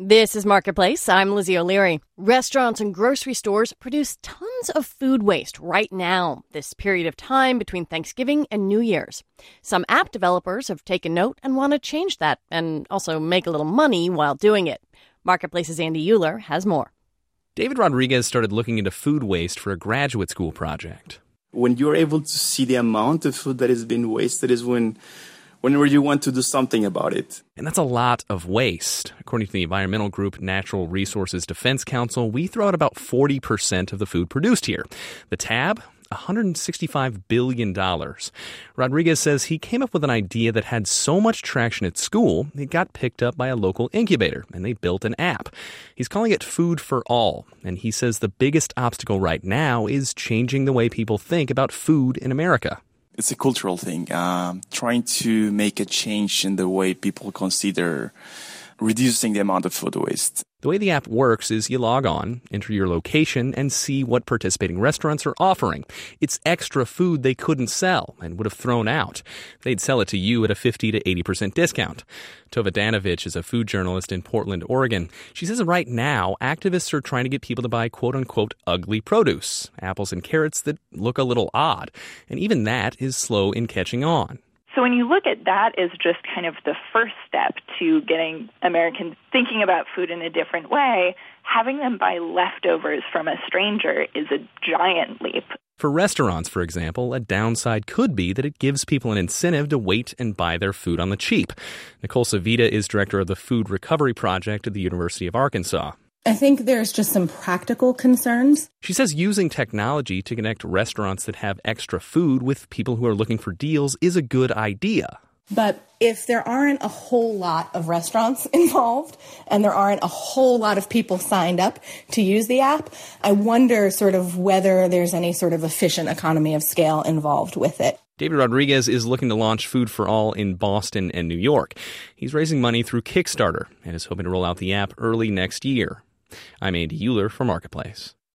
This is Marketplace. I'm Lizzie O'Leary. Restaurants and grocery stores produce tons of food waste right now, this period of time between Thanksgiving and New Year's. Some app developers have taken note and want to change that and also make a little money while doing it. Marketplace's Andy Euler has more. David Rodriguez started looking into food waste for a graduate school project. When you're able to see the amount of food that is being wasted is whenever you want to do something about it. And that's a lot of waste. According to the environmental group Natural Resources Defense Council, we throw out about 40% of the food produced here. The tab? $165 billion. Rodriguez says he came up with an idea that had so much traction at school, it got picked up by a local incubator, and they built an app. He's calling it Food for All, and he says the biggest obstacle right now is changing the way people think about food in America. It's a cultural thing, trying to make a change in the way people consider reducing the amount of food waste. The way the app works is you log on, enter your location, and see what participating restaurants are offering. It's extra food they couldn't sell and would have thrown out. They'd sell it to you at a 50 to 80% discount. Tova Danovich is a food journalist in Portland, Oregon. She says right now, activists are trying to get people to buy quote-unquote ugly produce, apples and carrots that look a little odd. And even that is slow in catching on. So when you look at that as just kind of the first step to getting Americans thinking about food in a different way, having them buy leftovers from a stranger is a giant leap. For restaurants, for example, a downside could be that it gives people an incentive to wait and buy their food on the cheap. Nicole Savita is director of the Food Recovery Project at the University of Arkansas. I think there's just some practical concerns. She says using technology to connect restaurants that have extra food with people who are looking for deals is a good idea. But if there aren't a whole lot of restaurants involved and there aren't a whole lot of people signed up to use the app, I wonder sort of whether there's any sort of efficient economy of scale involved with it. David Rodriguez is looking to launch Food for All in Boston and New York. He's raising money through Kickstarter and is hoping to roll out the app early next year. I'm Andy Euler for Marketplace.